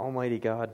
Almighty God,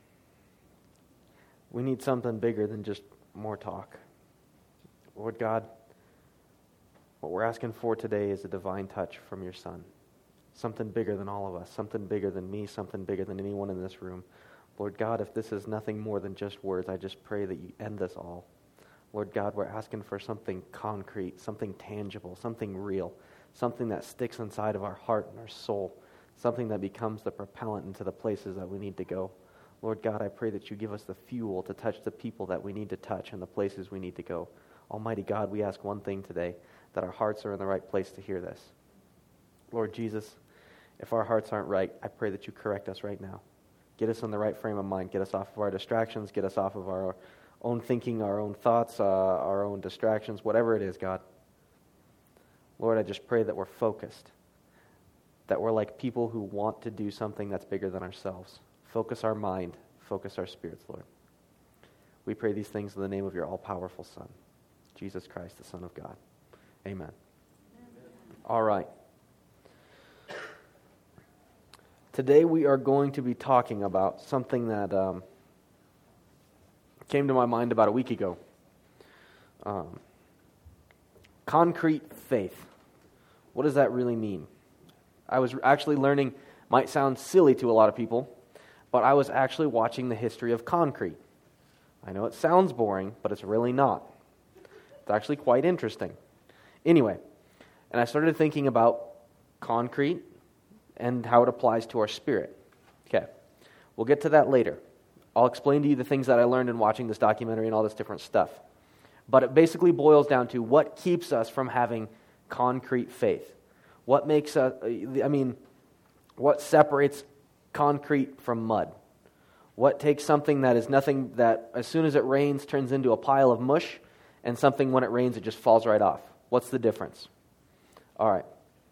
we need something bigger than just more talk. Lord God, what we're asking for today is a divine touch from your Son. Something bigger than all of us, something bigger than me, something bigger than anyone in this room. Lord God, if this is nothing more than just words, I just pray that you end this all. Lord God, we're asking for something concrete, something tangible, something real, something that sticks inside of our heart and our soul, something that becomes the propellant into the places that we need to go. Lord God, I pray that you give us the fuel to touch the people that we need to touch and the places we need to go. Almighty God, we ask one thing today, that our hearts are in the right place to hear this. Lord Jesus, if our hearts aren't right, I pray that you correct us right now. Get us in the right frame of mind. Get us off of our distractions. Get us off of our own thinking, our own thoughts, our own distractions, whatever it is, God. Lord, I just pray that we're focused, that we're like people who want to do something that's bigger than ourselves. Focus our mind, focus our spirits, Lord. We pray these things in the name of your all-powerful Son, Jesus Christ, the Son of God. Amen. All right. Today we are going to be talking about something that came to my mind about a week ago. Concrete faith. What does that really mean? I was actually learning, might sound silly to a lot of people, but I was actually watching the history of concrete. I know it sounds boring, but it's really not. It's actually quite interesting. Anyway, and I started thinking about concrete and how it applies to our spirit. Okay, we'll get to that later. I'll explain to you the things that I learned in watching this documentary and all this different stuff. But it basically boils down to what keeps us from having concrete faith. What makes us, what separates concrete from mud? What takes something that is nothing, that as soon as it rains turns into a pile of mush, and something when it rains it just falls right off? What's the difference? All right.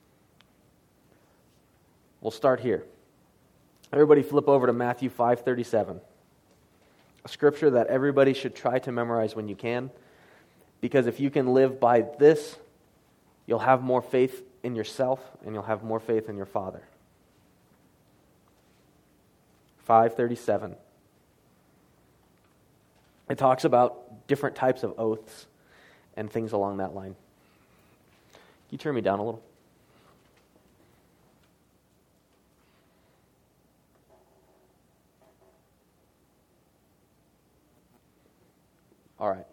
We'll start here. Everybody flip over to Matthew 5:37. A scripture that everybody should try to memorize when you can, because if you can live by this, you'll have more faith in yourself and you'll have more faith in your Father. 5:37. It talks about different types of oaths and things along that line. Can you turn me down a little? All right.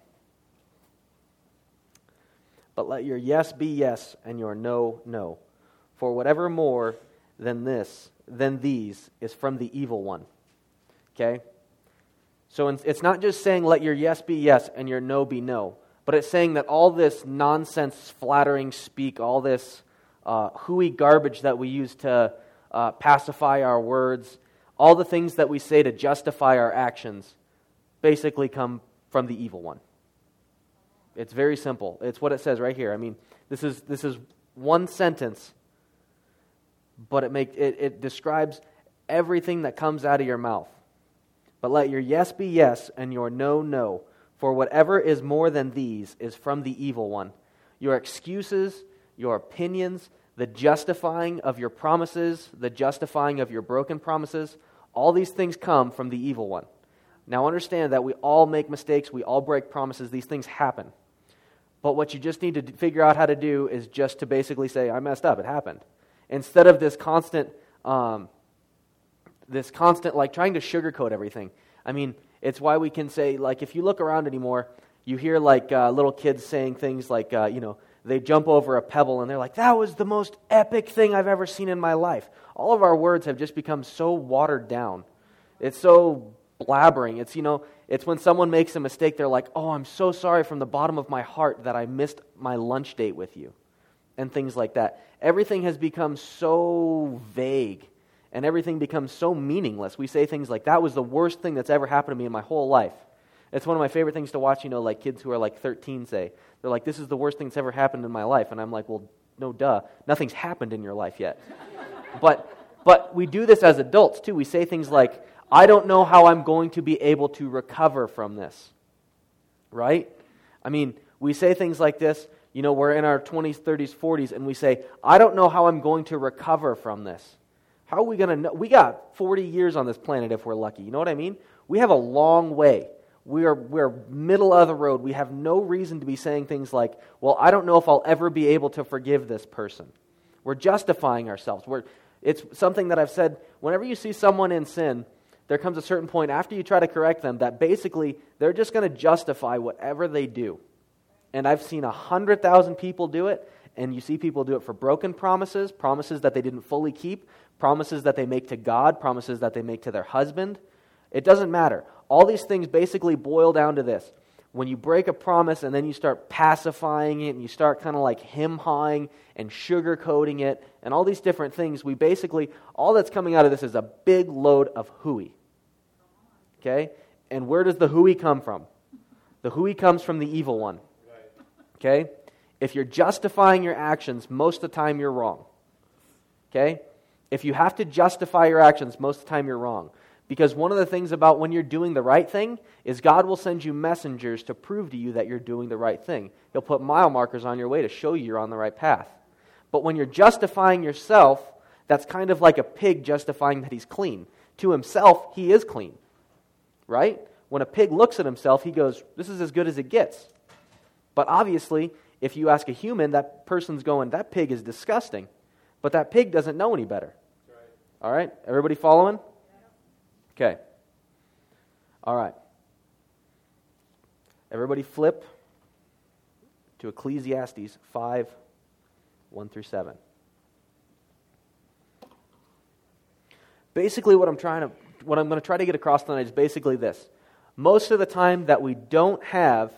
But let your yes be yes and your no, no. For whatever more than these is from the evil one. Okay? So it's not just saying let your yes be yes and your no be no, but it's saying that all this nonsense, flattering speak, all this hooey garbage that we use to pacify our words, all the things that we say to justify our actions, basically come from the evil one. It's very simple. It's what it says right here. I mean, this is one sentence, but it describes everything that comes out of your mouth. But let your yes be yes and your no, no. For whatever is more than these is from the evil one. Your excuses, your opinions, the justifying of your promises, the justifying of your broken promises, all these things come from the evil one. Now understand that we all make mistakes, we all break promises, these things happen. But what you just need to figure out how to do is just to basically say, I messed up, it happened. Instead of this constant like trying to sugarcoat everything. I mean, it's why we can say, like, if you look around anymore, you hear like little kids saying things like, they jump over a pebble and they're like, that was the most epic thing I've ever seen in my life. All of our words have just become so watered down. It's so blabbering. It's when someone makes a mistake, they're like, oh, I'm so sorry from the bottom of my heart that I missed my lunch date with you. And things like that. Everything has become so vague. And everything becomes so meaningless. We say things like, that was the worst thing that's ever happened to me in my whole life. It's one of my favorite things to watch, like kids who are like 13 say. They're like, this is the worst thing that's ever happened in my life. And I'm like, well, no duh. Nothing's happened in your life yet. But we do this as adults too. We say things like, I don't know how I'm going to be able to recover from this. Right? I mean, we say things like this, we're in our 20s, 30s, 40s, and we say, I don't know how I'm going to recover from this. How are we going to know? We got 40 years on this planet if we're lucky. You know what I mean? We have a long way. We're middle of the road. We have no reason to be saying things like, well, I don't know if I'll ever be able to forgive this person. We're justifying ourselves. It's something that I've said, whenever you see someone in sin, there comes a certain point after you try to correct them that basically they're just going to justify whatever they do. And I've seen 100,000 people do it, and you see people do it for broken promises, promises that they didn't fully keep, promises that they make to God, promises that they make to their husband. It doesn't matter. All these things basically boil down to this. When you break a promise and then you start pacifying it and you start kind of like him-hawing and sugarcoating it and all these different things, all that's coming out of this is a big load of hooey. Okay? And where does the hooey come from? The hooey comes from the evil one. Okay? If you're justifying your actions, most of the time you're wrong. Okay? If you have to justify your actions, most of the time you're wrong. Because one of the things about when you're doing the right thing is God will send you messengers to prove to you that you're doing the right thing. He'll put mile markers on your way to show you you're on the right path. But when you're justifying yourself, that's kind of like a pig justifying that he's clean. To himself, he is clean. Right? When a pig looks at himself, he goes, this is as good as it gets. But obviously, if you ask a human, that person's going, that pig is disgusting. But that pig doesn't know any better. All right? Everybody following? Okay. All right. Everybody flip to Ecclesiastes 5, 1 through 7. Basically what I'm going to try to get across tonight is basically this. Most of the time that we don't have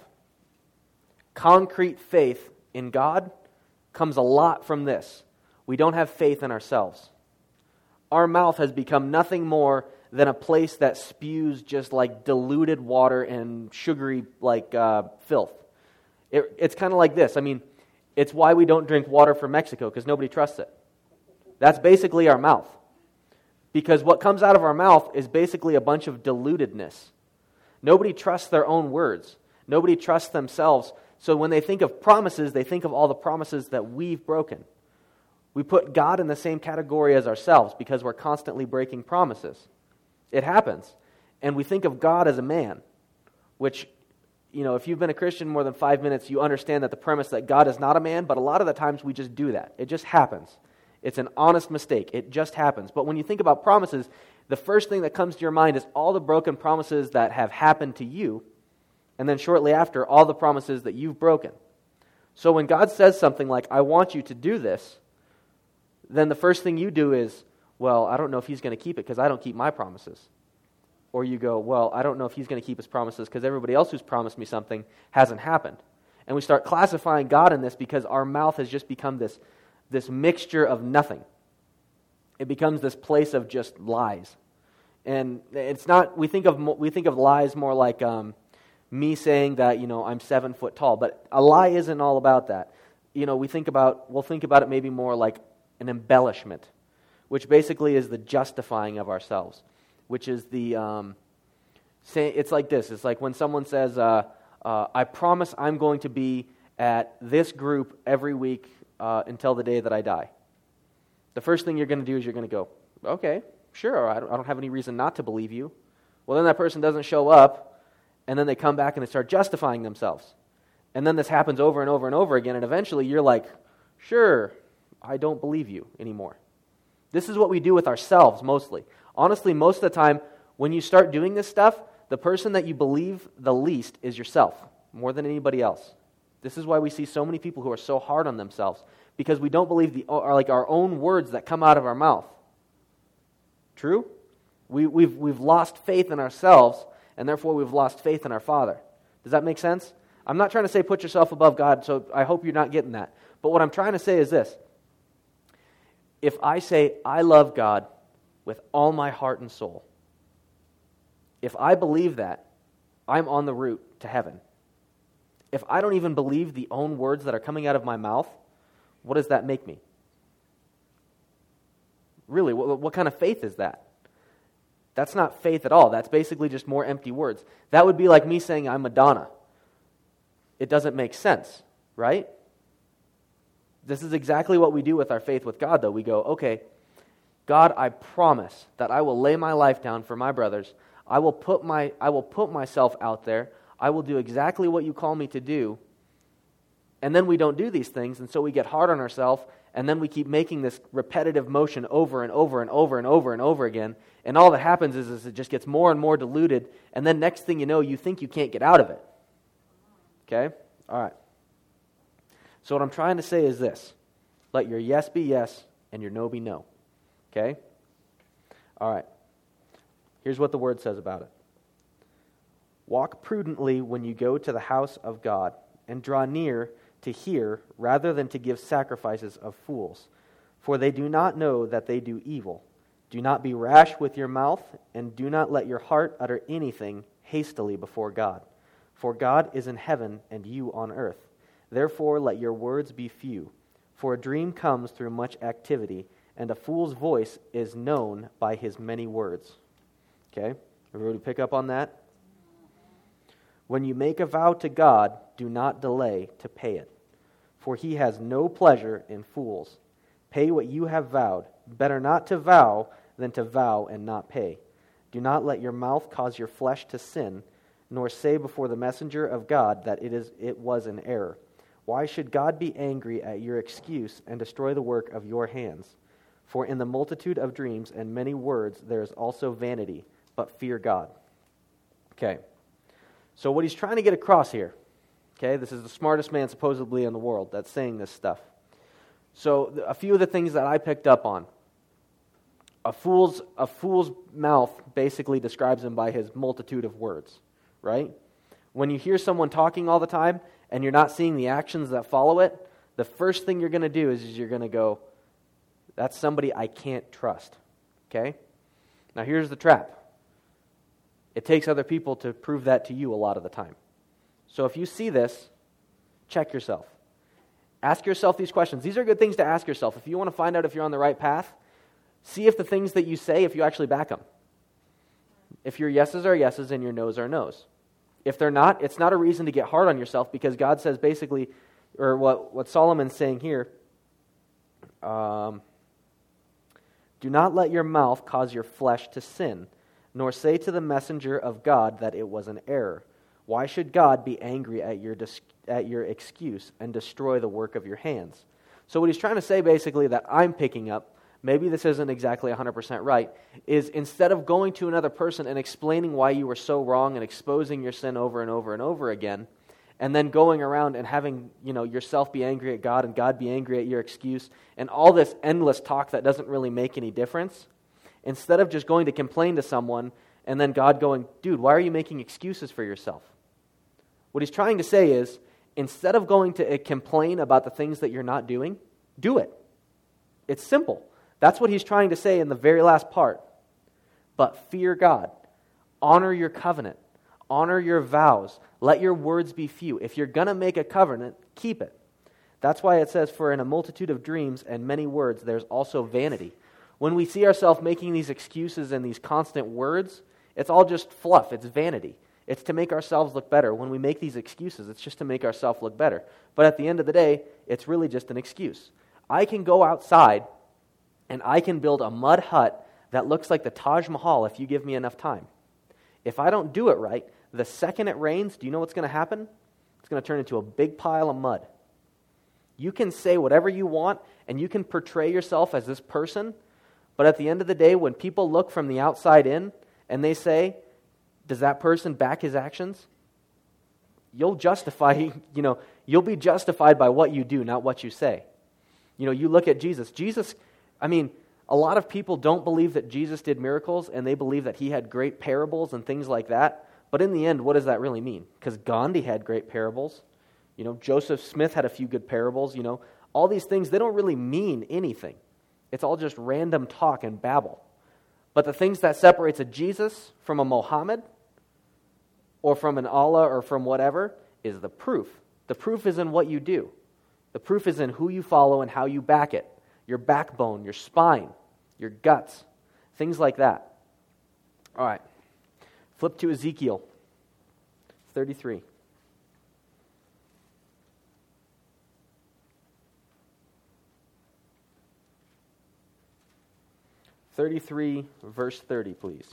concrete faith in God comes a lot from this. We don't have faith in ourselves. Our mouth has become nothing more than a place that spews just like diluted water and sugary like filth. It's kind of like this. I mean, it's why we don't drink water from Mexico, because nobody trusts it. That's basically our mouth. Because what comes out of our mouth is basically a bunch of dilutedness. Nobody trusts their own words. Nobody trusts themselves. So when they think of promises, they think of all the promises that we've broken. We put God in the same category as ourselves because we're constantly breaking promises. It happens. And we think of God as a man, which, if you've been a Christian more than 5 minutes, you understand that the premise that God is not a man, but a lot of the times we just do that. It just happens. It's an honest mistake. It just happens. But when you think about promises, the first thing that comes to your mind is all the broken promises that have happened to you, and then shortly after, all the promises that you've broken. So when God says something like, I want you to do this, then the first thing you do is, well, I don't know if he's going to keep it because I don't keep my promises. Or you go, well, I don't know if he's going to keep his promises because everybody else who's promised me something hasn't happened. And we start classifying God in this because our mouth has just become this mixture of nothing. It becomes this place of just lies. And it's not, we think of lies more like me saying that, I'm 7 foot tall, but a lie isn't all about that. We'll think about it maybe more like an embellishment, which basically is the justifying of ourselves, which is it's like this. It's like when someone says, I promise I'm going to be at this group every week until the day that I die. The first thing you're going to do is you're going to go, okay, sure, I don't have any reason not to believe you. Well, then that person doesn't show up, and then they come back and they start justifying themselves. And then this happens over and over and over again, and eventually you're like, sure, I don't believe you anymore. This is what we do with ourselves mostly. Honestly, most of the time, when you start doing this stuff, the person that you believe the least is yourself, more than anybody else. This is why we see so many people who are so hard on themselves, because we don't believe our own words that come out of our mouth. True? We've lost faith in ourselves, and therefore we've lost faith in our Father. Does that make sense? I'm not trying to say put yourself above God, so I hope you're not getting that. But what I'm trying to say is this. If I say, I love God with all my heart and soul, if I believe that, I'm on the route to heaven. If I don't even believe the own words that are coming out of my mouth, what does that make me? Really, what kind of faith is that? That's not faith at all. That's basically just more empty words. That would be like me saying I'm Madonna. It doesn't make sense, right? This is exactly what we do with our faith with God, though. We go, okay, God, I promise that I will lay my life down for my brothers. I will put myself out there. I will do exactly what you call me to do. And then we don't do these things, and so we get hard on ourselves, and then we keep making this repetitive motion over and over and over and over and over again, and all that happens is it just gets more and more diluted, and then next thing you know, you think you can't get out of it. Okay? All right. So what I'm trying to say is this. Let your yes be yes, and your no be no. Okay? All right. Here's what the Word says about it. Walk prudently when you go to the house of God, and draw near to hear rather than to give sacrifices of fools, for they do not know that they do evil. Do not be rash with your mouth, and do not let your heart utter anything hastily before God. For God is in heaven, and you on earth. Therefore let your words be few. For a dream comes through much activity, and a fool's voice is known by his many words. Okay? Everybody pick up on that? When you make a vow to God, do not delay to pay it, for he has no pleasure in fools. Pay what you have vowed. Better not to vow than to vow and not pay. Do not let your mouth cause your flesh to sin, nor say before the messenger of God that it was an error. Why should God be angry at your excuse and destroy the work of your hands? For in the multitude of dreams and many words there is also vanity, but fear God. Okay. So what he's trying to get across here, okay, this is the smartest man supposedly in the world that's saying this stuff. So a few of the things that I picked up on. A fool's mouth basically describes him by his multitude of words, right? When you hear someone talking all the time and you're not seeing the actions that follow it, the first thing you're going to do is you're going to go, that's somebody I can't trust, okay? Now here's the trap. It takes other people to prove that to you a lot of the time. So if you see this, check yourself. Ask yourself these questions. These are good things to ask yourself. If you want to find out if you're on the right path, see if the things that you say, if you actually back them. If your yeses are yeses and your nos are nos. If they're not, it's not a reason to get hard on yourself, because God says basically, or what Solomon's saying here, do not let your mouth cause your flesh to sin, nor say to the messenger of God that it was an error. Why should God be angry at your excuse and destroy the work of your hands? So what he's trying to say basically that I'm picking up, maybe this isn't exactly 100% right, is instead of going to another person and explaining why you were so wrong and exposing your sin over and over and over again, and then going around and having, yourself be angry at God and God be angry at your excuse, and all this endless talk that doesn't really make any difference, instead of just going to complain to someone and then God going, dude, why are you making excuses for yourself? What he's trying to say is, instead of going to complain about the things that you're not doing, do it. It's simple. That's what he's trying to say in the very last part. But fear God. Honor your covenant. Honor your vows. Let your words be few. If you're going to make a covenant, keep it. That's why it says, for in a multitude of dreams and many words, there's also vanity. When we see ourselves making these excuses and these constant words, it's all just fluff. It's vanity. It's to make ourselves look better. When we make these excuses, it's just to make ourselves look better. But at the end of the day, it's really just an excuse. I can go outside and I can build a mud hut that looks like the Taj Mahal if you give me enough time. If I don't do it right, the second it rains, do you know what's going to happen? It's going to turn into a big pile of mud. You can say whatever you want and you can portray yourself as this person, but at the end of the day, when people look from the outside in and they say, does that person back his actions? You'll you'll be justified by what you do, not what you say. You look at Jesus. A lot of people don't believe that Jesus did miracles, and they believe that he had great parables and things like that. But in the end, what does that really mean? Because Gandhi had great parables. Joseph Smith had a few good parables. All these things, they don't really mean anything. It's all just random talk and babble. But the things that separates a Jesus from a Mohammed or from an Allah or from whatever is the proof. The proof is in what you do. The proof is in who you follow and how you back it. Your backbone, your spine, your guts, things like that. All right. Flip to Ezekiel 33. 33, verse 30, please.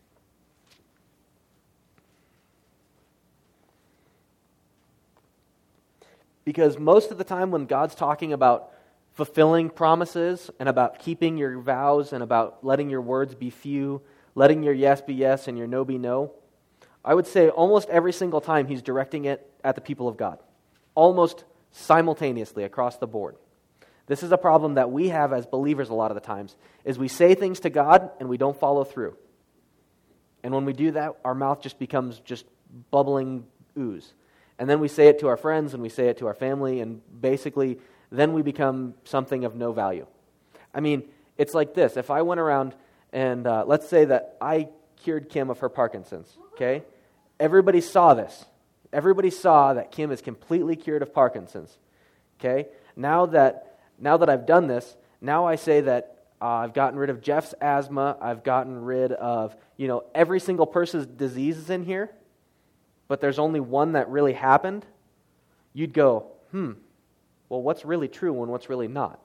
Because most of the time when God's talking about fulfilling promises and about keeping your vows and about letting your words be few, letting your yes be yes and your no be no, I would say almost every single time he's directing it at the people of God. Almost simultaneously across the board. This is a problem that we have as believers a lot of the times, is we say things to God and we don't follow through. And when we do that, our mouth just becomes just bubbling ooze. And then we say it to our friends and we say it to our family, and basically then we become something of no value. I mean, it's like this. If I went around and let's say that I cured Kim of her Parkinson's, okay? Everybody saw this. Everybody saw that Kim is completely cured of Parkinson's, okay? Now that I've done this, now I say that I've gotten rid of Jeff's asthma, I've gotten rid of, every single person's diseases in here, but there's only one that really happened. You'd go, well, what's really true and what's really not?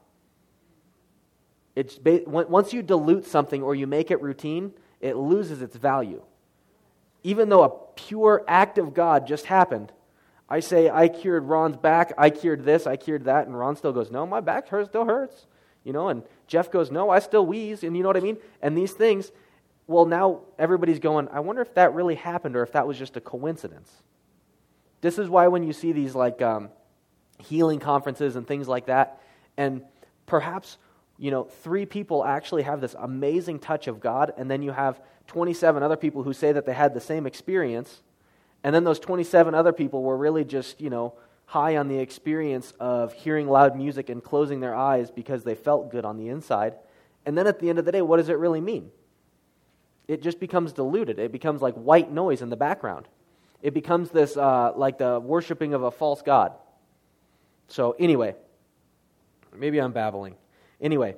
Once you dilute something or you make it routine, it loses its value. Even though a pure act of God just happened, I say, I cured Ron's back, I cured this, I cured that, and Ron still goes, no, my back still hurts. And Jeff goes, no, I still wheeze, and you know what I mean? And these things, well, now everybody's going, I wonder if that really happened or if that was just a coincidence. This is why when you see these healing conferences and things like that, and perhaps 3 people actually have this amazing touch of God, and then you have 27 other people who say that they had the same experience, and then those 27 other people were really just, high on the experience of hearing loud music and closing their eyes because they felt good on the inside. And then at the end of the day, what does it really mean? It just becomes diluted. It becomes like white noise in the background. It becomes this, like the worshiping of a false god. So anyway, maybe I'm babbling. Anyway,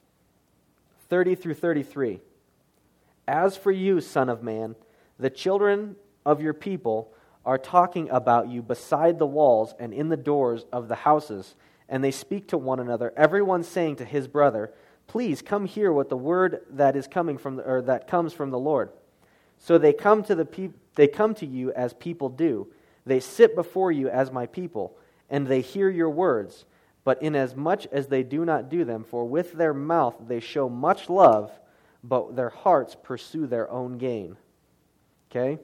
30 through 33. As for you, son of man, the children of your people are talking about you beside the walls and in the doors of the houses, and they speak to one another, everyone saying to his brother, please come hear what the word that is coming from that comes from the Lord. So they come to you as people do. They sit before you as my people, and they hear your words, but inasmuch as they do not do them, for with their mouth they show much love, but their hearts pursue their own gain. Okay?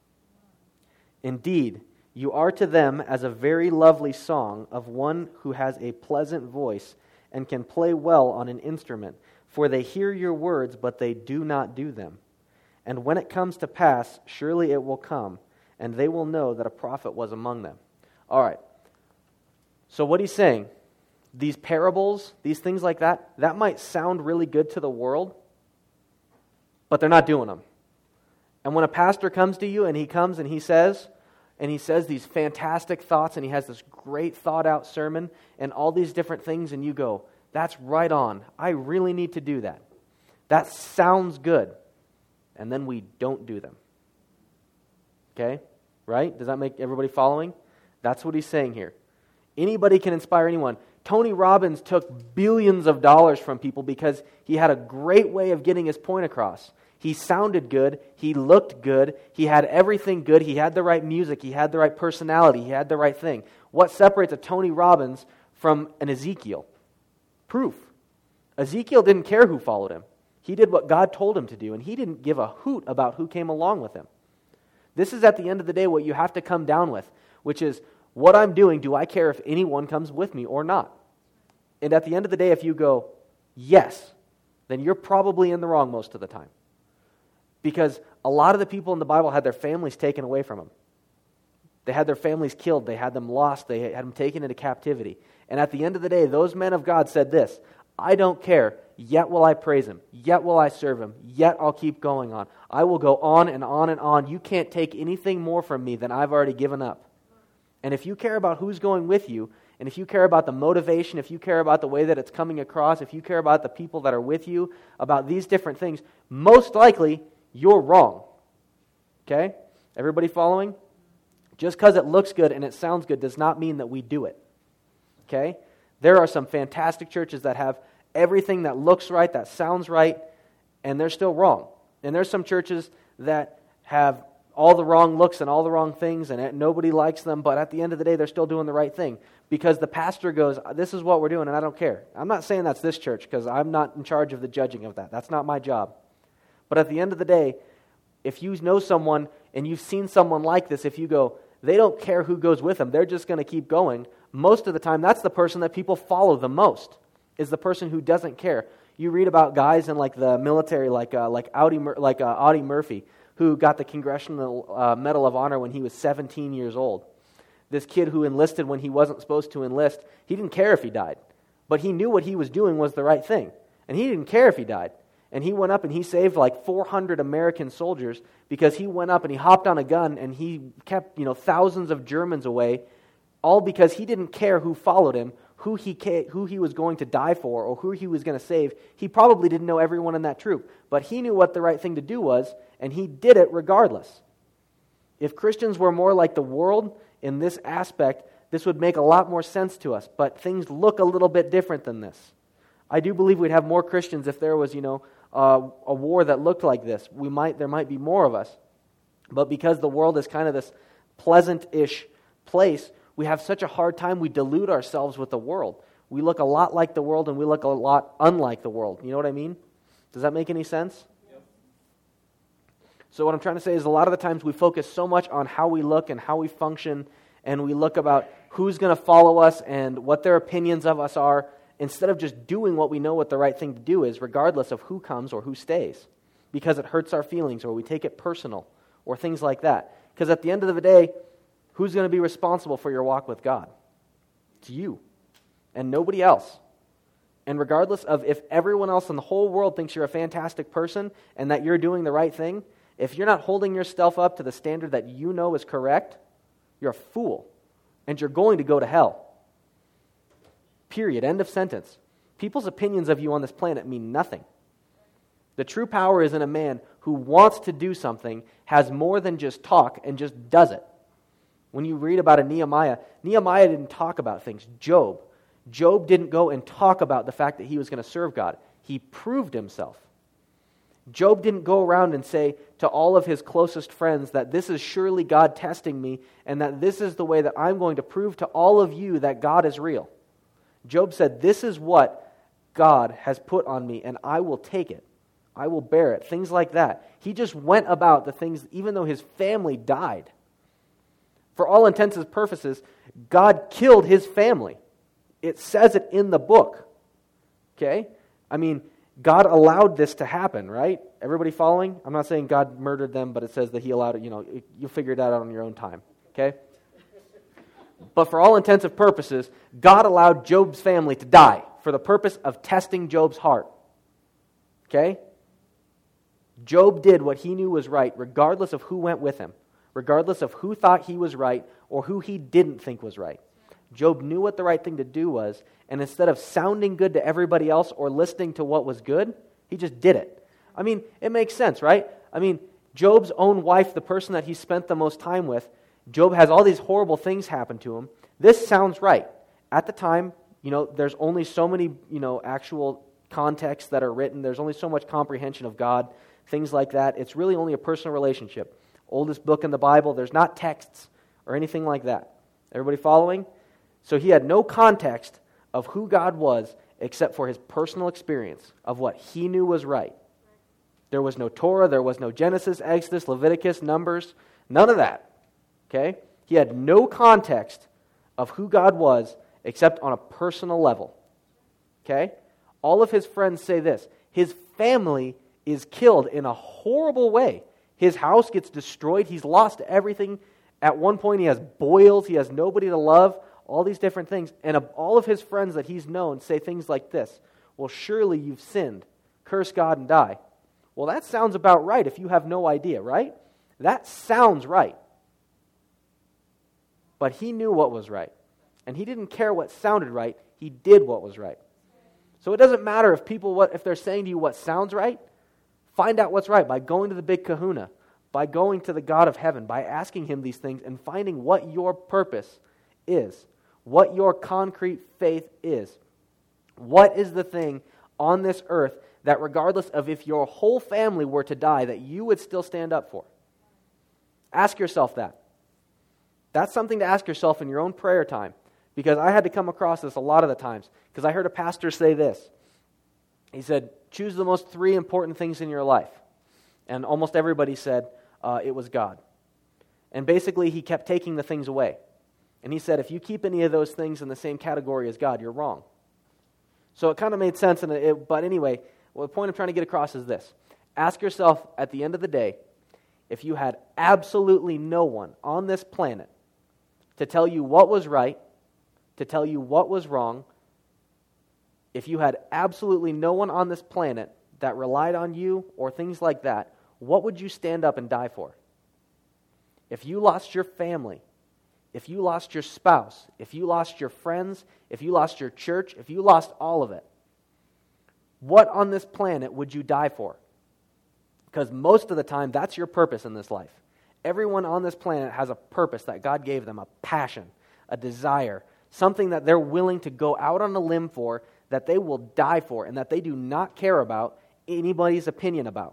Indeed, you are to them as a very lovely song of one who has a pleasant voice and can play well on an instrument, for they hear your words, but they do not do them. And when it comes to pass, surely it will come, and they will know that a prophet was among them. All right. So what he's saying, these parables, these things like that might sound really good to the world, but they're not doing them. And when a pastor comes to you and he comes and he says these fantastic thoughts and he has this great thought out sermon and all these different things, and you go, that's right on. I really need to do that. That sounds good. And then we don't do them. Okay? Right? Does that make everybody following? That's what he's saying here. Anybody can inspire anyone. Tony Robbins took billions of dollars from people because he had a great way of getting his point across. He sounded good. He looked good. He had everything good. He had the right music. He had the right personality. He had the right thing. What separates a Tony Robbins from an Ezekiel? Proof. Ezekiel didn't care who followed him. He did what God told him to do, and he didn't give a hoot about who came along with him. This is at the end of the day what you have to come down with, which is, what I'm doing, do I care if anyone comes with me or not? And at the end of the day, if you go, yes, then you're probably in the wrong most of the time. Because a lot of the people in the Bible had their families taken away from them. They had their families killed. They had them lost. They had them taken into captivity. And at the end of the day, those men of God said this, I don't care, yet will I praise Him, yet will I serve Him, yet I'll keep going on. I will go on and on and on. You can't take anything more from me than I've already given up. And if you care about who's going with you, and if you care about the motivation, if you care about the way that it's coming across, if you care about the people that are with you, about these different things, most likely you're wrong. Okay? Everybody following? Just because it looks good and it sounds good does not mean that we do it. Okay? There are some fantastic churches that have everything that looks right, that sounds right, and they're still wrong. And there's some churches that have all the wrong looks and all the wrong things, and nobody likes them, but at the end of the day, they're still doing the right thing. Because the pastor goes, this is what we're doing, and I don't care. I'm not saying that's this church, because I'm not in charge of the judging of that. That's not my job. But at the end of the day, if you know someone and you've seen someone like this, if you go, they don't care who goes with them, they're just going to keep going, most of the time, that's the person that people follow the most, is the person who doesn't care. You read about guys in like the military, like Audie Murphy, who got the Congressional Medal of Honor when he was 17 years old. This kid who enlisted when he wasn't supposed to enlist, he didn't care if he died. But he knew what he was doing was the right thing. And he didn't care if he died. And he went up and he saved like 400 American soldiers because he went up and he hopped on a gun and he kept, thousands of Germans away, all because he didn't care who followed him, who he was going to die for, or who he was going to save. He probably didn't know everyone in that troop, but he knew what the right thing to do was, and he did it regardless. If Christians were more like the world in this aspect, this would make a lot more sense to us, but things look a little bit different than this. I do believe we'd have more Christians if there was, a war that looked like this. There might be more of us. But because the world is kind of this pleasant-ish place, we have such a hard time, we delude ourselves with the world. We look a lot like the world and we look a lot unlike the world. You know what I mean? Does that make any sense? Yep. So what I'm trying to say is a lot of the times we focus so much on how we look and how we function, and we look about who's going to follow us and what their opinions of us are, instead of just doing what we know what the right thing to do is, regardless of who comes or who stays, because it hurts our feelings or we take it personal or things like that. Because at the end of the day, who's going to be responsible for your walk with God? It's you and nobody else. And regardless of if everyone else in the whole world thinks you're a fantastic person and that you're doing the right thing, if you're not holding yourself up to the standard that you know is correct, you're a fool and you're going to go to hell. Period. End of sentence. People's opinions of you on this planet mean nothing. The true power is in a man who wants to do something, has more than just talk, and just does it. When you read about a Nehemiah didn't talk about things. Job didn't go and talk about the fact that he was going to serve God. He proved himself. Job didn't go around and say to all of his closest friends that this is surely God testing me, and that this is the way that I'm going to prove to all of you that God is real. Job said, this is what God has put on me, and I will take it. I will bear it. Things like that. He just went about the things, even though his family died. For all intents and purposes, God killed his family. It says it in the book. Okay? I mean, God allowed this to happen, right? Everybody following? I'm not saying God murdered them, but it says that he allowed it. You'll figure it out on your own time. Okay? But for all intents and purposes, God allowed Job's family to die for the purpose of testing Job's heart. Okay? Job did what he knew was right, regardless of who went with him, regardless of who thought he was right or who he didn't think was right. Job knew what the right thing to do was, and instead of sounding good to everybody else or listening to what was good, he just did it. I mean, it makes sense, right? I mean, Job's own wife, the person that he spent the most time with, Job has all these horrible things happen to him. This sounds right. At the time, there's only so many, actual contexts that are written. There's only so much comprehension of God, things like that. It's really only a personal relationship. Oldest book in the Bible, there's not texts or anything like that. Everybody following? So he had no context of who God was except for his personal experience of what he knew was right. There was no Torah, there was no Genesis, Exodus, Leviticus, Numbers, none of that. Okay? He had no context of who God was except on a personal level. Okay? All of his friends say this. His family is killed in a horrible way. His house gets destroyed. He's lost everything. At one point he has boils. He has nobody to love. All these different things. And all of his friends that he's known say things like this. Well, surely you've sinned. Curse God and die. Well, that sounds about right if you have no idea, right? That sounds right. But he knew what was right. And he didn't care what sounded right. He did what was right. So it doesn't matter if they're saying to you what sounds right. Find out what's right by going to the big kahuna, by going to the God of heaven, by asking him these things and finding what your purpose is, what your concrete faith is. What is the thing on this earth that regardless of if your whole family were to die, that you would still stand up for? Ask yourself that. That's something to ask yourself in your own prayer time, because I had to come across this a lot of the times, because I heard a pastor say this. He said, choose the most 3 important things in your life. And almost everybody said it was God. And basically he kept taking the things away. And he said, if you keep any of those things in the same category as God, you're wrong. So it kind of made sense, but anyway, the point I'm trying to get across is this. Ask yourself at the end of the day, if you had absolutely no one on this planet to tell you what was right, to tell you what was wrong, if you had absolutely no one on this planet that relied on you or things like that, what would you stand up and die for? If you lost your family, if you lost your spouse, if you lost your friends, if you lost your church, if you lost all of it, what on this planet would you die for? Because most of the time, that's your purpose in this life. Everyone on this planet has a purpose that God gave them, a passion, a desire, something that they're willing to go out on a limb for, that they will die for, and that they do not care about anybody's opinion about.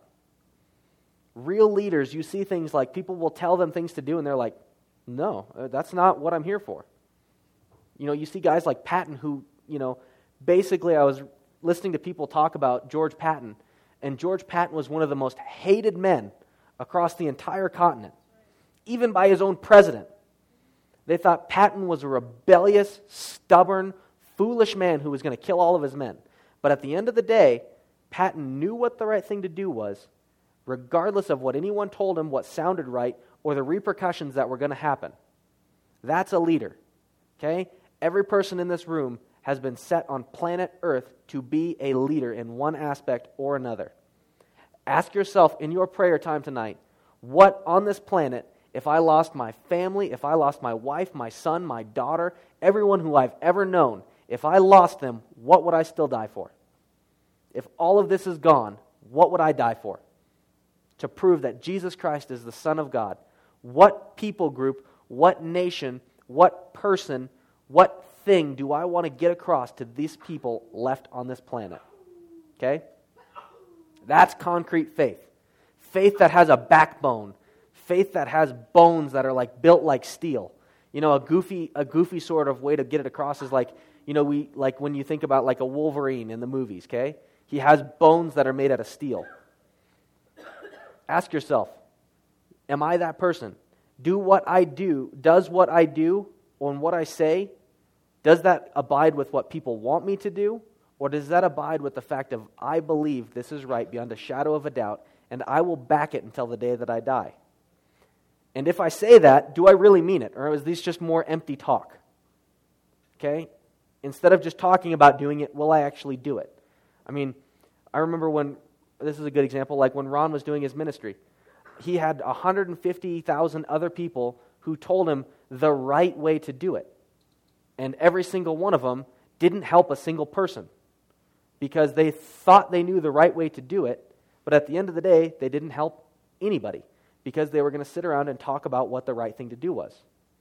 Real leaders, you see things like people will tell them things to do, and they're like, no, that's not what I'm here for. You know, you see guys like Patton who, basically I was listening to people talk about George Patton, and George Patton was one of the most hated men across the entire continent, even by his own president. They thought Patton was a rebellious, stubborn, foolish man who was going to kill all of his men. But at the end of the day, Patton knew what the right thing to do was, regardless of what anyone told him, what sounded right, or the repercussions that were going to happen. That's a leader, okay? Every person in this room has been set on planet Earth to be a leader in one aspect or another. Ask yourself in your prayer time tonight, what on this planet, if I lost my family, if I lost my wife, my son, my daughter, everyone who I've ever known, if I lost them, what would I still die for? If all of this is gone, what would I die for? To prove that Jesus Christ is the Son of God. What people group, what nation, what person, what thing do I want to get across to these people left on this planet? Okay? That's concrete faith. Faith that has a backbone. Faith that has bones that are like built like steel. You know, a goofy sort of way to get it across is like, like when you think about like a Wolverine in the movies, okay? He has bones that are made out of steel. Ask yourself, am I that person? Does what I do and what I say, does that abide with what people want me to do? Or does that abide with the fact of, I believe this is right beyond a shadow of a doubt, and I will back it until the day that I die? And if I say that, do I really mean it? Or is this just more empty talk? Okay? Instead of just talking about doing it, will I actually do it? I mean, I remember when, this is a good example, like when Ron was doing his ministry, he had 150,000 other people who told him the right way to do it. And every single one of them didn't help a single person because they thought they knew the right way to do it, but at the end of the day, they didn't help anybody because they were going to sit around and talk about what the right thing to do was.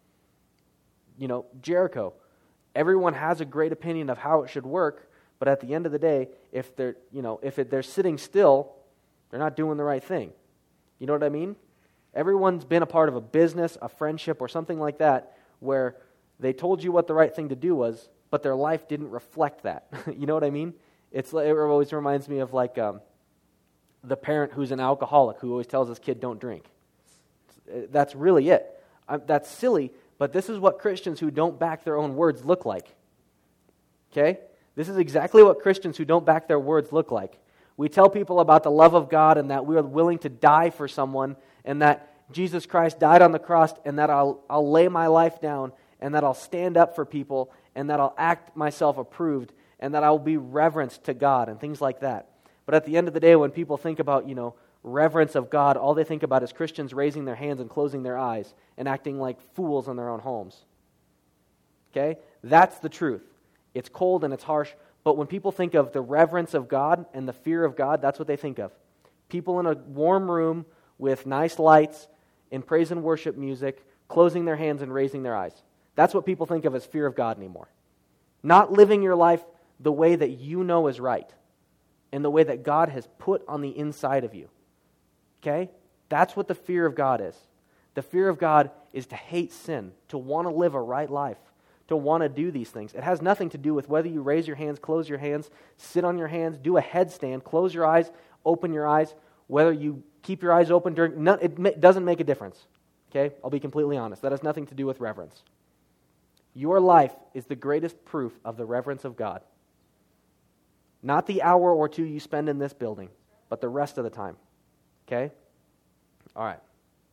Jericho, everyone has a great opinion of how it should work, but at the end of the day, if they're sitting still, they're not doing the right thing. You know what I mean? Everyone's been a part of a business, a friendship, or something like that where they told you what the right thing to do was, but their life didn't reflect that. You know what I mean? It always reminds me of like the parent who's an alcoholic who always tells his kid, don't drink. That's really it. That's silly, but this is what Christians who don't back their own words look like. Okay? This is exactly what Christians who don't back their words look like. We tell people about the love of God and that we are willing to die for someone and that Jesus Christ died on the cross and that I'll lay my life down and that I'll stand up for people and that I'll act myself approved and that I'll be reverenced to God and things like that. But at the end of the day, when people think about, reverence of God, all they think about is Christians raising their hands and closing their eyes and acting like fools in their own homes. Okay? That's the truth. It's cold and it's harsh, but when people think of the reverence of God and the fear of God, that's what they think of. People in a warm room with nice lights and praise and worship music, closing their hands and raising their eyes. That's what people think of as fear of God anymore. Not living your life the way that you know is right. in the way that God has put on the inside of you. Okay? That's what the fear of God is. The fear of God is to hate sin, to want to live a right life, to want to do these things. It has nothing to do with whether you raise your hands, close your hands, sit on your hands, do a headstand, close your eyes, open your eyes, whether you keep your eyes open during... it doesn't make a difference. Okay? I'll be completely honest. That has nothing to do with reverence. Your life is the greatest proof of the reverence of God. Not the hour or two you spend in this building, but the rest of the time. Okay? All right.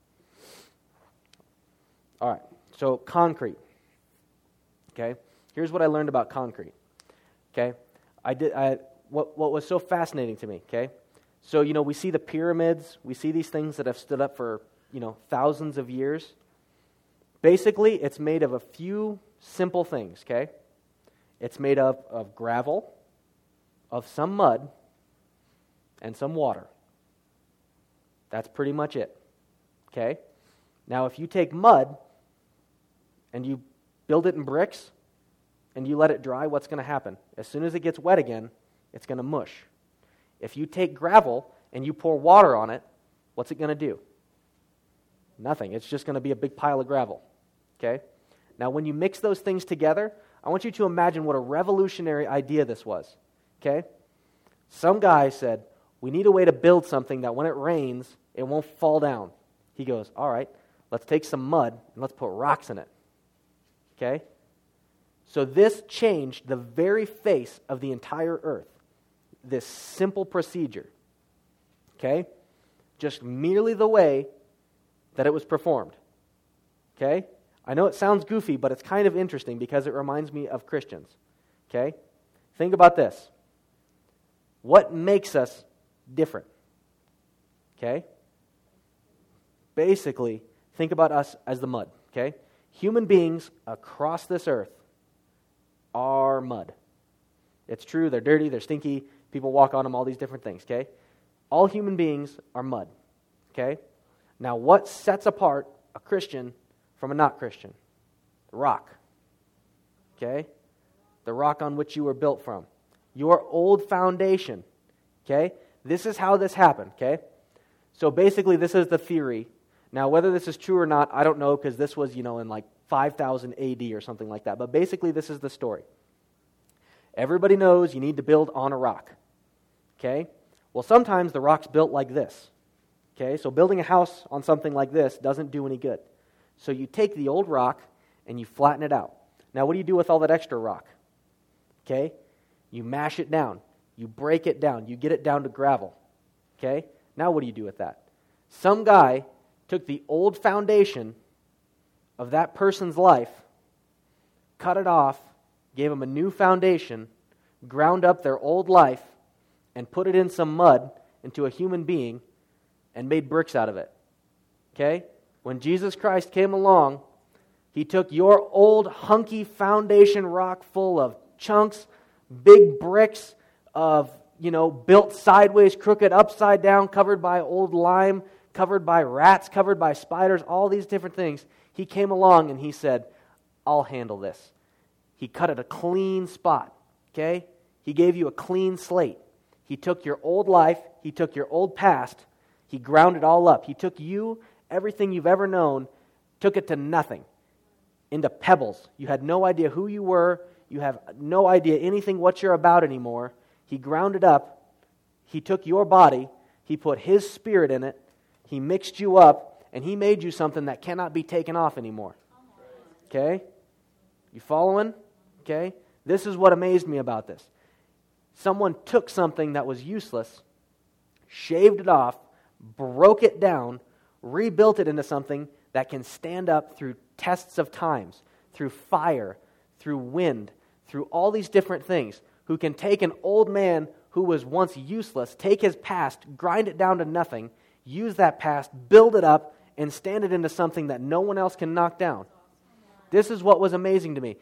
All right. So, concrete. Okay? Here's what I learned about concrete. Okay? What was so fascinating to me, okay? So, we see the pyramids, we see these things that have stood up for, thousands of years. Basically, it's made of a few simple things, okay? It's made up of gravel, of some mud, and some water. That's pretty much it, okay? Now, if you take mud and you build it in bricks and you let it dry, what's going to happen? As soon as it gets wet again, it's going to mush. If you take gravel and you pour water on it, what's it going to do? Nothing. It's just going to be a big pile of gravel. Okay? Now, when you mix those things together, I want you to imagine what a revolutionary idea this was. Okay? Some guy said, we need a way to build something that when it rains, it won't fall down. He goes, all right, let's take some mud and let's put rocks in it. Okay? So this changed the very face of the entire earth. This simple procedure. Okay? Just merely the way that it was performed. Okay? I know it sounds goofy, but it's kind of interesting because it reminds me of Christians. Okay? Think about this. What makes us different? Okay? Basically, think about us as the mud. Okay? Human beings across this earth are mud. It's true, they're dirty, they're stinky, people walk on them, all these different things, okay? All human beings are mud, okay? Now, what sets apart a Christian from a not Christian? The rock, okay? The rock on which you were built from. Your old foundation, okay? This is how this happened, okay? So basically, this is the theory. Now, whether this is true or not, I don't know, because this was, in like 5,000 AD or something like that. But basically, this is the story. Everybody knows you need to build on a rock. Okay? Well, sometimes the rock's built like this. Okay? So building a house on something like this doesn't do any good. So you take the old rock and you flatten it out. Now, what do you do with all that extra rock? Okay? You mash it down. You break it down. You get it down to gravel. Okay? Now, what do you do with that? Some guy took the old foundation of that person's life, cut it off, gave them a new foundation, ground up their old life, and put it in some mud into a human being, and made bricks out of it. Okay? When Jesus Christ came along, He took your old hunky foundation rock full of chunks, big bricks of, built sideways, crooked, upside down, covered by old lime, covered by rats, covered by spiders, all these different things. He came along and He said, I'll handle this. He cut it a clean spot, okay? He gave you a clean slate. He took your old life, He took your old past, He ground it all up. He took you, everything you've ever known, took it to nothing, into pebbles. You had no idea who you were. You have no idea anything what you're about anymore. He ground it up. He took your body. He put His Spirit in it. He mixed you up, and He made you something that cannot be taken off anymore. Okay? You following? Okay? This is what amazed me about this. Someone took something that was useless, shaved it off, broke it down, rebuilt it into something that can stand up through tests of times, through fire, through wind, through all these different things, who can take an old man who was once useless, take his past, grind it down to nothing, use that past, build it up, and stand it into something that no one else can knock down. This is what was amazing to me.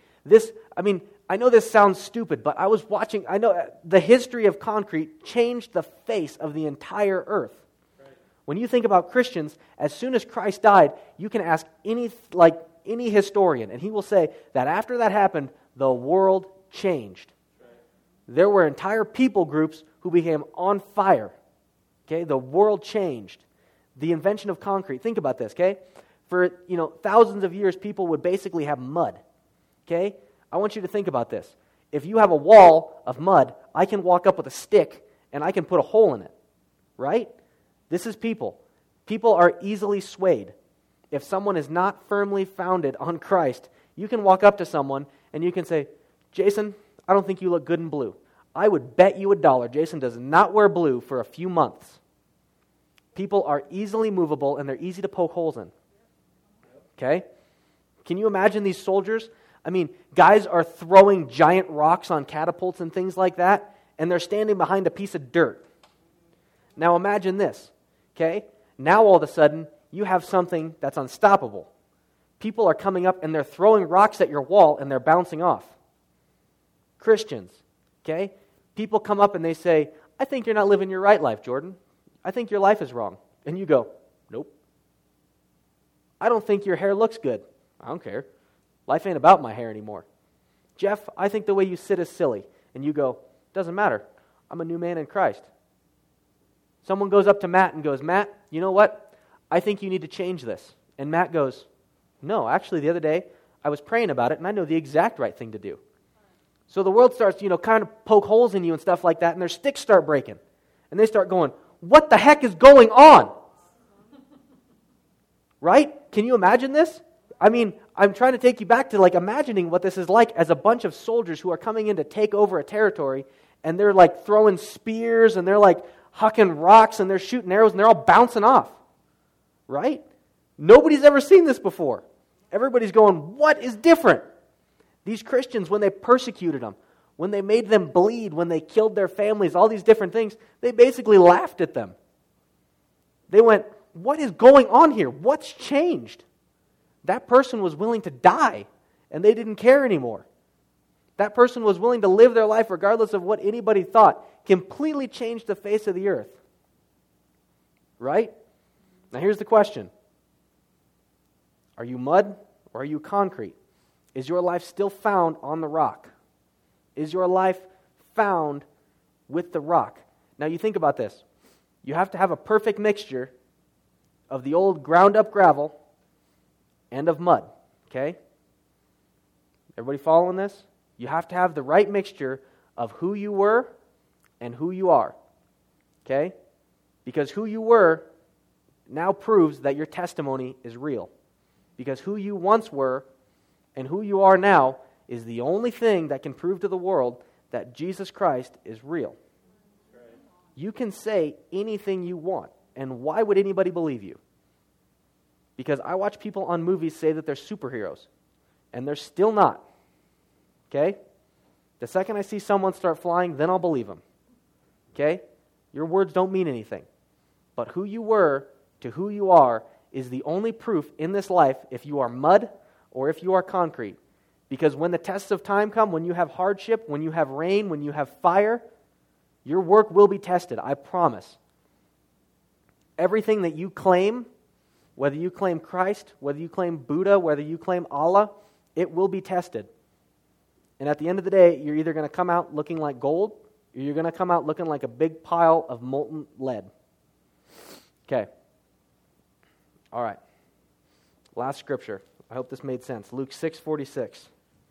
I know this sounds stupid, but I know the history of concrete changed the face of the entire earth. Right. When you think about Christians, as soon as Christ died, you can ask any historian, and he will say that after that happened, the world changed. Right. There were entire people groups who became on fire. Okay, the world changed. The invention of concrete. Think about this, okay? For, thousands of years, people would basically have mud. Okay? I want you to think about this. If you have a wall of mud, I can walk up with a stick and I can put a hole in it. Right? This is people. People are easily swayed. If someone is not firmly founded on Christ, you can walk up to someone and you can say, Jason, I don't think you look good in blue. I would bet you $1 Jason does not wear blue for a few months. People are easily movable and they're easy to poke holes in. Okay? Can you imagine these soldiers? I mean, guys are throwing giant rocks on catapults and things like that, and they're standing behind a piece of dirt. Now imagine this, okay? Now all of a sudden, you have something that's unstoppable. People are coming up and they're throwing rocks at your wall and they're bouncing off. Christians, okay? People come up and they say, I think you're not living your right life, Jordan. I think your life is wrong. And you go, nope. I don't think your hair looks good. I don't care. Life ain't about my hair anymore. Jeff, I think the way you sit is silly. And you go, doesn't matter. I'm a new man in Christ. Someone goes up to Matt and goes, Matt, you know what? I think you need to change this. And Matt goes, no, actually the other day I was praying about it and I know the exact right thing to do. So the world starts, kind of poke holes in you and stuff like that, and their sticks start breaking. And they start going, what the heck is going on? Right? Can you imagine this? I mean, I'm trying to take you back to imagining what this is like as a bunch of soldiers who are coming in to take over a territory, and they're throwing spears and they're hucking rocks and they're shooting arrows and they're all bouncing off. Right? Nobody's ever seen this before. Everybody's going, what is different? These Christians, when they persecuted them, when they made them bleed, when they killed their families, all these different things, they basically laughed at them. They went, what is going on here? What's changed? That person was willing to die, and they didn't care anymore. That person was willing to live their life regardless of what anybody thought. Completely changed the face of the earth. Right? Now here's the question. Are you mud or are you concrete? Is your life still found on the rock? Is your life found with the rock? Now you think about this. You have to have a perfect mixture of the old ground up gravel and of mud. Okay? Everybody following this? You have to have the right mixture of who you were and who you are. Okay? Because who you were now proves that your testimony is real. Because who you once were and who you are now is the only thing that can prove to the world that Jesus Christ is real. You can say anything you want, and why would anybody believe you? Because I watch people on movies say that they're superheroes, and they're still not. Okay? The second I see someone start flying, then I'll believe them. Okay? Your words don't mean anything. But who you were to who you are is the only proof in this life if you are mud or if you are concrete. Because when the tests of time come, when you have hardship, when you have rain, when you have fire, your work will be tested, I promise. Everything that you claim, whether you claim Christ, whether you claim Buddha, whether you claim Allah, it will be tested. And at the end of the day, you're either going to come out looking like gold, or you're going to come out looking like a big pile of molten lead. Okay. All right. Last scripture. I hope this made sense. Luke 6:46.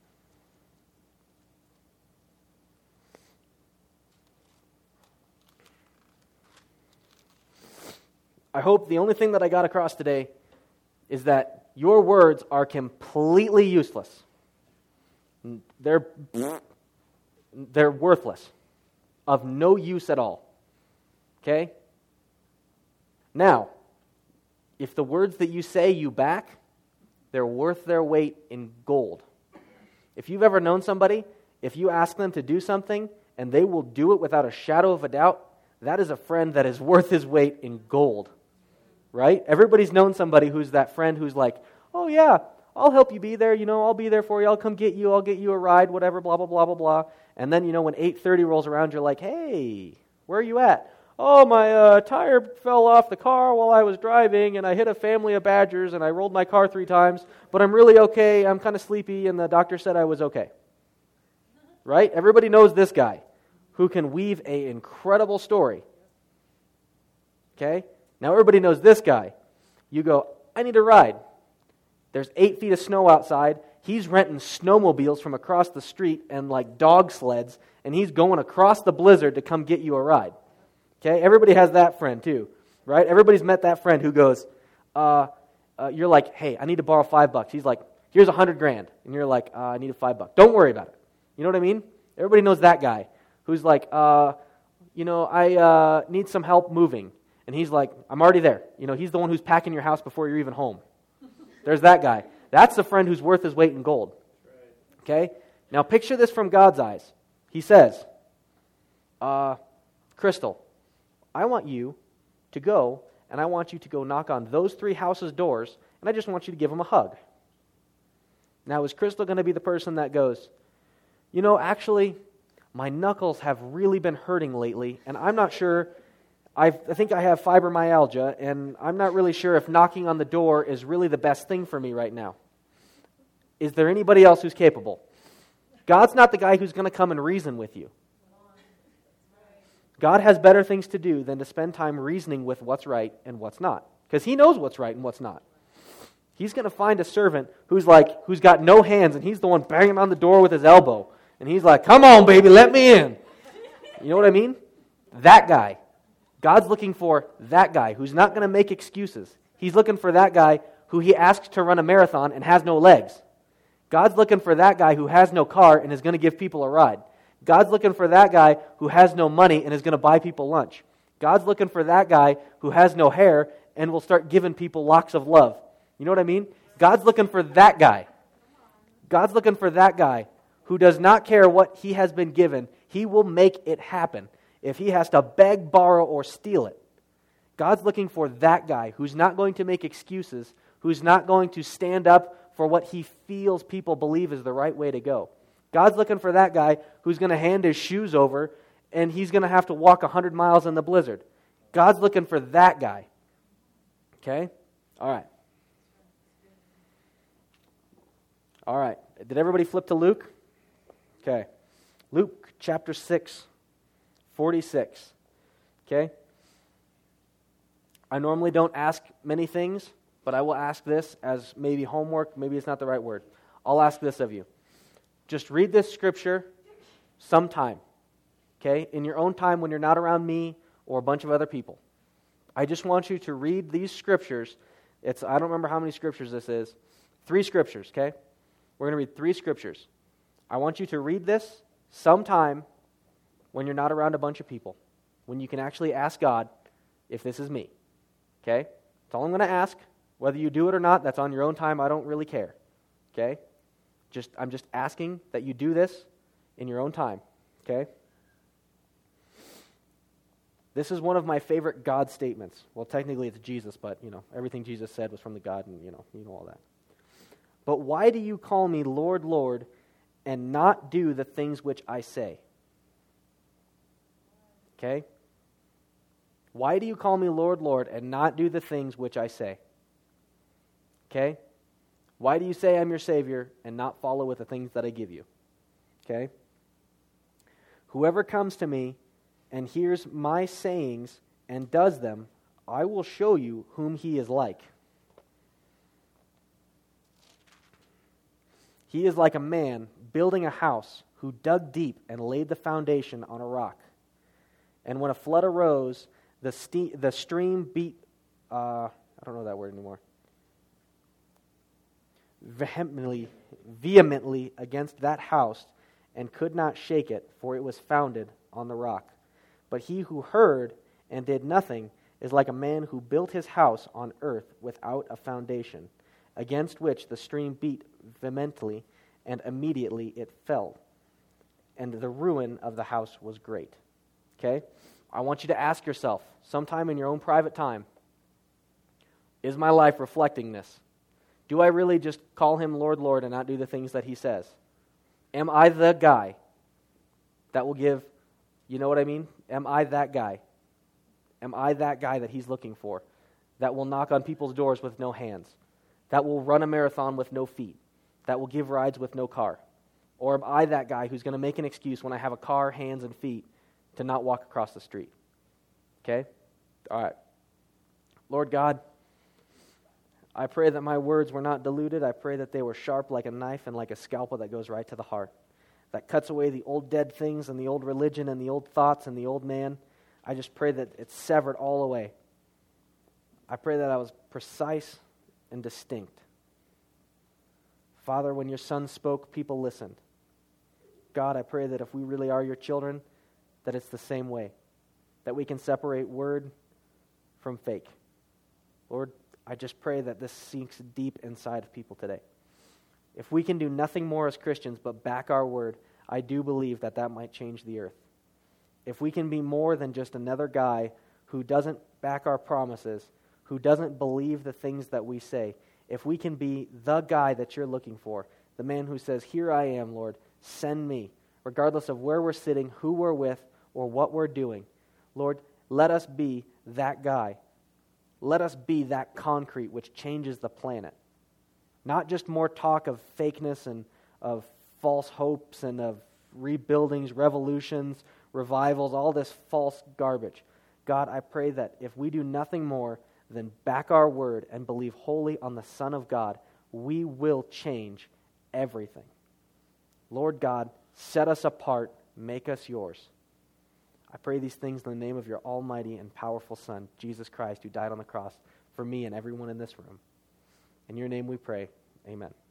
I hope the only thing that I got across today is that your words are completely useless. They're worthless, of no use at all. Okay? Now, if the words that you say you back, they're worth their weight in gold. If you've ever known somebody, if you ask them to do something and they will do it without a shadow of a doubt, that is a friend that is worth his weight in gold. Right? Everybody's known somebody who's that friend who's like, oh yeah, I'll help you be there, I'll be there for you, I'll come get you, I'll get you a ride, whatever, blah, blah, blah, blah, blah. And then, when 8:30 rolls around, you're like, hey, where are you at? Oh, my tire fell off the car while I was driving, and I hit a family of badgers, and I rolled my car 3 times, but I'm really okay, I'm kind of sleepy, and the doctor said I was okay. Right? Everybody knows this guy, who can weave an incredible story. Okay? Now everybody knows this guy. You go, I need a ride. There's 8 feet of snow outside. He's renting snowmobiles from across the street and like dog sleds, and he's going across the blizzard to come get you a ride. Okay? Everybody has that friend too, right? Everybody's met that friend who goes, you're like, hey, I need to borrow $5. He's like, here's $100,000. And you're like, I need $5. Don't worry about it. You know what I mean? Everybody knows that guy who's like, I need some help moving. And he's like, I'm already there. He's the one who's packing your house before you're even home. There's that guy. That's the friend who's worth his weight in gold. Okay? Now picture this from God's eyes. He says, Crystal, I want you to go, and I want you to go knock on those 3 houses' doors, and I just want you to give them a hug. Now, is Crystal going to be the person that goes, actually, my knuckles have really been hurting lately, and I'm not sure, I think I have fibromyalgia, and I'm not really sure if knocking on the door is really the best thing for me right now. Is there anybody else who's capable? God's not the guy who's going to come and reason with you. God has better things to do than to spend time reasoning with what's right and what's not. Because He knows what's right and what's not. He's going to find a servant who's got no hands, and he's the one banging on the door with his elbow. And he's like, come on, baby, let me in. You know what I mean? That guy. God's looking for that guy who's not going to make excuses. He's looking for that guy who He asks to run a marathon and has no legs. God's looking for that guy who has no car and is going to give people a ride. God's looking for that guy who has no money and is going to buy people lunch. God's looking for that guy who has no hair and will start giving people locks of love. You know what I mean? God's looking for that guy. God's looking for that guy who does not care what he has been given. He will make it happen if he has to beg, borrow, or steal it. God's looking for that guy who's not going to make excuses, who's not going to stand up for what he feels people believe is the right way to go. God's looking for that guy who's going to hand his shoes over and he's going to have to walk 100 miles in the blizzard. God's looking for that guy. Okay? All right. All right. Did everybody flip to Luke? Okay. Luke chapter 6, 46. Okay? I normally don't ask many things, but I will ask this as maybe homework. Maybe it's not the right word. I'll ask this of you. Just read this scripture sometime, okay, in your own time when you're not around me or a bunch of other people. I just want you to read these scriptures. I don't remember how many scriptures this is. 3 scriptures, okay? We're going to read 3 scriptures. I want you to read this sometime when you're not around a bunch of people, when you can actually ask God if this is me, okay? That's all I'm going to ask. Whether you do it or not, that's on your own time. I don't really care, okay? I'm just asking that you do this in your own time, okay? This is one of my favorite God statements. Well, technically it's Jesus, but, everything Jesus said was from the God, and, you know all that. But why do you call me Lord, Lord, and not do the things which I say? Okay? Why do you call me Lord, Lord, and not do the things which I say? Okay? Why do you say I'm your Savior and not follow with the things that I give you? Okay? Whoever comes to me and hears my sayings and does them, I will show you whom he is like. He is like a man building a house who dug deep and laid the foundation on a rock. And when a flood arose, the stream beat, I don't know that word anymore, vehemently against that house and could not shake it, for it was founded on the rock. But he who heard and did nothing is like a man who built his house on earth without a foundation, against which the stream beat vehemently, and immediately it fell. And the ruin of the house was great. Okay? I want you to ask yourself, sometime in your own private time, is my life reflecting this? Do I really just call him Lord, Lord, and not do the things that he says? Am I the guy that will give, you know what I mean? Am I that guy? Am I that guy that he's looking for? That will knock on people's doors with no hands? That will run a marathon with no feet? That will give rides with no car? Or am I that guy who's going to make an excuse when I have a car, hands, and feet to not walk across the street. Okay? All right. Lord God, I pray that my words were not diluted. I pray that they were sharp like a knife and like a scalpel that goes right to the heart, that cuts away the old dead things and the old religion and the old thoughts and the old man. I just pray that it's severed all away. I pray that I was precise and distinct. Father, when your Son spoke, people listened. God, I pray that if we really are your children, that it's the same way, that we can separate word from fake. Lord, I just pray that this sinks deep inside of people today. If we can do nothing more as Christians but back our word, I do believe that that might change the earth. If we can be more than just another guy who doesn't back our promises, who doesn't believe the things that we say, if we can be the guy that you're looking for, the man who says, here I am, Lord, send me, regardless of where we're sitting, who we're with, or what we're doing. Lord, let us be that guy. Let us be that concrete which changes the planet. Not just more talk of fakeness and of false hopes and of rebuildings, revolutions, revivals, all this false garbage. God, I pray that if we do nothing more than back our word and believe wholly on the Son of God, we will change everything. Lord God, set us apart, make us yours. I pray these things in the name of your almighty and powerful Son, Jesus Christ, who died on the cross for me and everyone in this room. In your name we pray, amen.